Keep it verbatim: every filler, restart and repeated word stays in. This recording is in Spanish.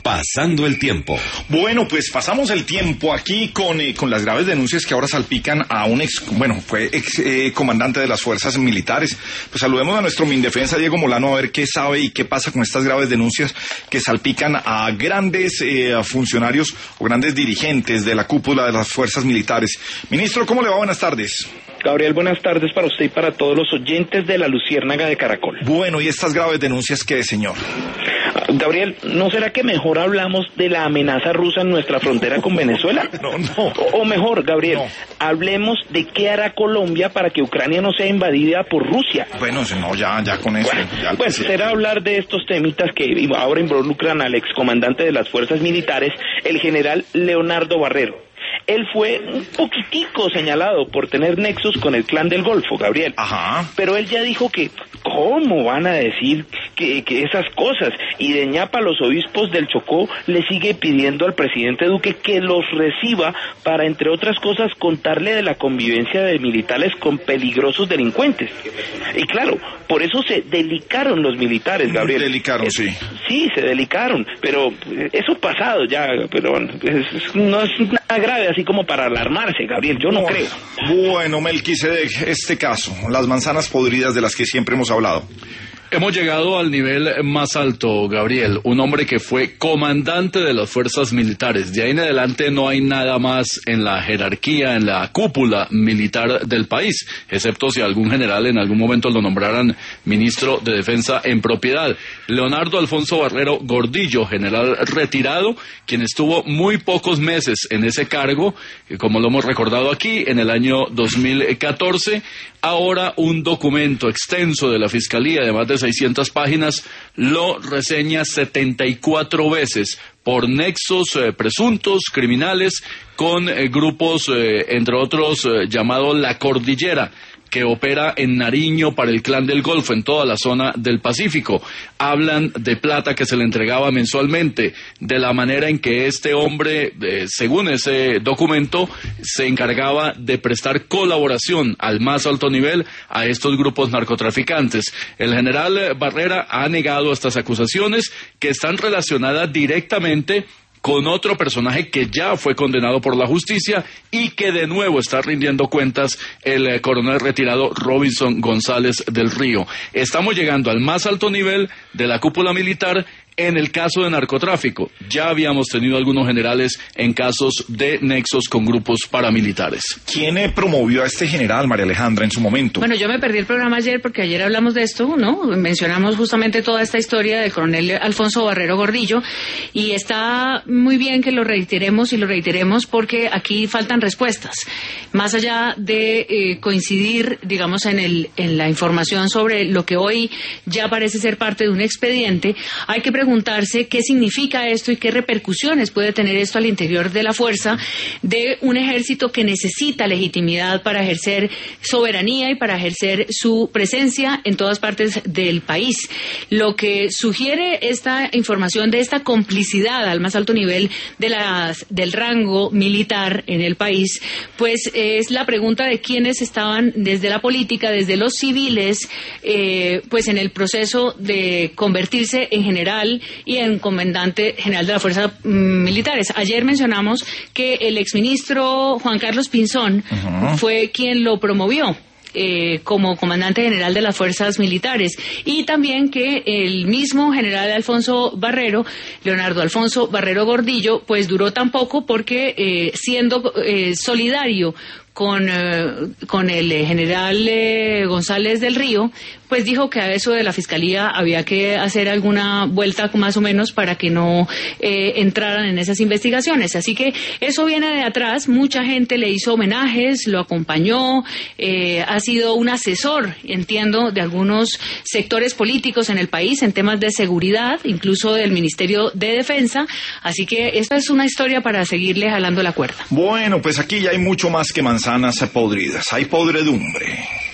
Pasando el tiempo. Bueno, pues pasamos el tiempo aquí con, eh, con las graves denuncias que ahora salpican a un ex, bueno, fue ex eh, comandante de las fuerzas militares. Pues saludemos a nuestro Mindefensa, Diego Molano, a ver qué sabe y qué pasa con estas graves denuncias que salpican a grandes eh, funcionarios o grandes dirigentes de la cúpula de las fuerzas militares. Ministro, ¿cómo le va? Buenas tardes. Gabriel, buenas tardes para usted y para todos los oyentes de la Luciérnaga de Caracol. Bueno, ¿y estas graves denuncias qué, señor? Gabriel, ¿no será que mejor hablamos de la amenaza rusa en nuestra frontera con Venezuela? No, no. O, o mejor, Gabriel, no. Hablemos de qué hará Colombia para que Ucrania no sea invadida por Rusia. Bueno, no, ya, ya con eso. Bueno, ya pues será hablar de estos temitas que ahora involucran al excomandante de las fuerzas militares, el general Leonardo Barrero. Él fue un poquitico señalado por tener nexos con el clan del Golfo, Gabriel. Ajá. Pero él ya dijo que, ¿cómo van a decir que, que esas cosas? Y de ñapa los obispos del Chocó le sigue pidiendo al presidente Duque que los reciba para, entre otras cosas, contarle de la convivencia de militares con peligrosos delincuentes. Y claro, por eso se delicaron los militares, Gabriel. Se delicaron, sí. Sí, se delicaron, pero eso pasado ya, pero es, no es nada grave así como para alarmarse, Gabriel, yo no, no creo. Bueno, Melquisedec, este caso, las manzanas podridas de las que siempre hemos hablado. Hemos llegado al nivel más alto, Gabriel, un hombre que fue comandante de las fuerzas militares. De ahí en adelante no hay nada más en la jerarquía, en la cúpula militar del país, excepto si algún general en algún momento lo nombraran ministro de Defensa en propiedad. Leonardo Alfonso Barrero Gordillo, general retirado, quien estuvo muy pocos meses en ese cargo, como lo hemos recordado aquí, en el año dos mil catorce. Ahora un documento extenso de la Fiscalía de más de seiscientas páginas lo reseña setenta y cuatro veces por nexos eh, presuntos criminales con eh, grupos, eh, entre otros, eh, llamado La Cordillera, que opera en Nariño para el Clan del Golfo, en toda la zona del Pacífico. Hablan de plata que se le entregaba mensualmente, de la manera en que este hombre, eh, según ese documento, se encargaba de prestar colaboración al más alto nivel a estos grupos narcotraficantes. El general Barrera ha negado estas acusaciones que están relacionadas directamente con otro personaje que ya fue condenado por la justicia y que de nuevo está rindiendo cuentas, el eh, coronel retirado Robinson González del Río. Estamos llegando al más alto nivel de la cúpula militar en el caso de narcotráfico. Ya habíamos tenido algunos generales en casos de nexos con grupos paramilitares. ¿Quién eh, promovió a este general, María Alejandra, en su momento? Bueno, yo me perdí el programa ayer porque ayer hablamos de esto, ¿no? Mencionamos justamente toda esta historia del coronel Alfonso Barrero Gordillo y está muy bien que lo reiteremos y lo reiteremos porque aquí faltan respuestas. Más allá de eh, coincidir, digamos, en, el, en la información sobre lo que hoy ya parece ser parte de un expediente, hay que preguntar preguntarse qué significa esto y qué repercusiones puede tener esto al interior de la fuerza de un ejército que necesita legitimidad para ejercer soberanía y para ejercer su presencia en todas partes del país. Lo que sugiere esta información de esta complicidad al más alto nivel de las, del rango militar en el país, pues es la pregunta de quiénes estaban desde la política, desde los civiles, eh, pues en el proceso de convertirse en general y en comandante general de las fuerzas militares. Ayer mencionamos que el exministro Juan Carlos Pinzón uh-huh. fue quien lo promovió eh, como comandante general de las fuerzas militares y también que el mismo general Alfonso Barrero, Leonardo Alfonso Barrero Gordillo, pues duró tan poco porque eh, siendo eh, solidario con, eh, con el eh, general eh, González del Río, pues dijo que a eso de la Fiscalía había que hacer alguna vuelta más o menos para que no eh, entraran en esas investigaciones. Así que eso viene de atrás, mucha gente le hizo homenajes, lo acompañó, eh, ha sido un asesor, entiendo, de algunos sectores políticos en el país en temas de seguridad, incluso del Ministerio de Defensa. Así que esta es una historia para seguirle jalando la cuerda. Bueno, pues aquí ya hay mucho más que manzanas podridas, hay podredumbre.